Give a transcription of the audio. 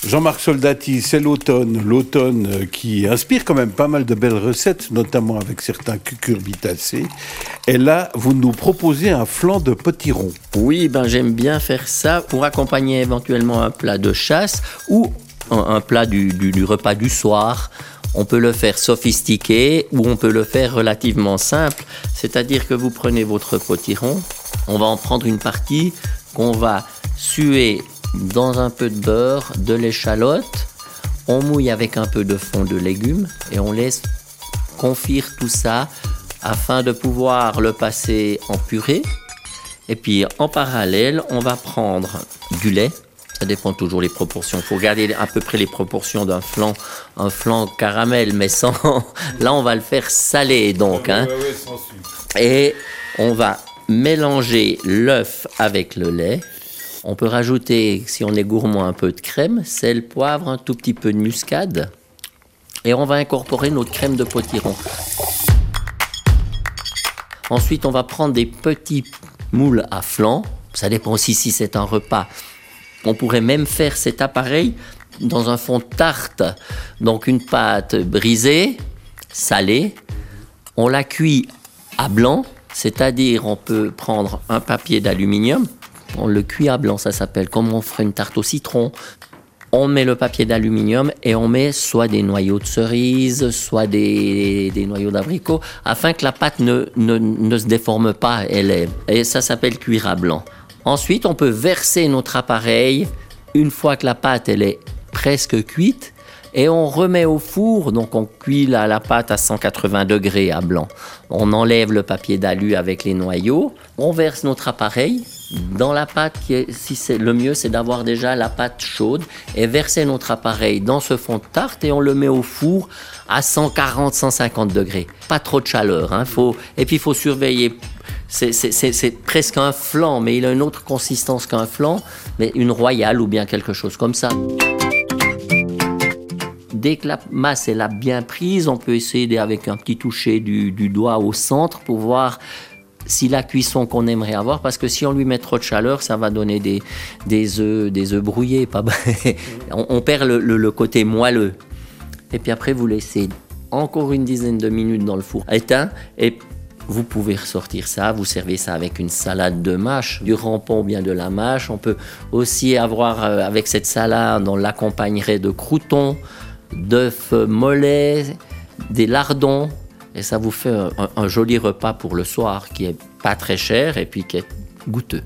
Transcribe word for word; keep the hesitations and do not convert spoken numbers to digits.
Jean-Marc Soldati, c'est l'automne, l'automne qui inspire quand même pas mal de belles recettes, notamment avec certains cucurbitacés. Et là, vous nous proposez un flan de potiron. Oui, ben j'aime bien faire ça pour accompagner éventuellement un plat de chasse ou un, un plat du, du, du repas du soir. On peut le faire sophistiqué ou on peut le faire relativement simple. C'est-à-dire que vous prenez votre potiron, on va en prendre une partie qu'on va suer dans un peu de beurre, de l'échalote, on mouille avec un peu de fond de légumes et on laisse confire tout ça afin de pouvoir le passer en purée. Et puis en parallèle, on va prendre du lait. Ça dépend toujours des proportions. Il faut garder à peu près les proportions d'un flan, un flan caramel, mais sans. Là, on va le faire salé, donc. Hein. Ouais, ouais, sans sucre. Et on va mélanger l'œuf avec le lait. On peut rajouter, si on est gourmand, un peu de crème, sel, poivre, un tout petit peu de muscade. Et on va incorporer notre crème de potiron. Ensuite, on va prendre des petits moules à flan. Ça dépend aussi si c'est un repas. On pourrait même faire cet appareil dans un fond de tarte. Donc une pâte brisée, salée. On la cuit à blanc, c'est-à-dire on peut prendre un papier d'aluminium. On le cuit à blanc, ça s'appelle, comme on ferait une tarte au citron. On met le papier d'aluminium et on met soit des noyaux de cerise, soit des, des noyaux d'abricot, afin que la pâte ne, ne, ne se déforme pas. Elle est, et ça s'appelle cuire à blanc. Ensuite, on peut verser notre appareil une fois que la pâte elle est presque cuite et on remet au four. Donc, on cuit la, la pâte à cent quatre-vingts degrés à blanc. On enlève le papier d'alu avec les noyaux. On verse notre appareil dans la pâte. Qui est, si c'est, le mieux, c'est d'avoir déjà la pâte chaude et verser notre appareil dans ce fond de tarte et on le met au four à cent quarante à cent cinquante degrés. Pas trop de chaleur. Hein, faut, et puis, il faut surveiller. C'est, c'est, c'est, c'est presque un flan, mais il a une autre consistance qu'un flan, mais une royale ou bien quelque chose comme ça. Dès que la masse elle a bien prise, on peut essayer avec un petit toucher du, du doigt au centre pour voir si la cuisson qu'on aimerait avoir, parce que si on lui met trop de chaleur, ça va donner des, des œufs, des œufs brouillés. Pas... on, on perd le, le, le côté moelleux. Et puis après, vous laissez encore une dizaine de minutes dans le four éteint et vous pouvez ressortir ça, vous servez ça avec une salade de mâche, du rampon ou bien de la mâche. On peut aussi avoir, euh, avec cette salade, on l'accompagnerait de croûtons, d'œufs mollets, des lardons. Et ça vous fait un, un joli repas pour le soir qui est pas très cher et puis qui est goûteux.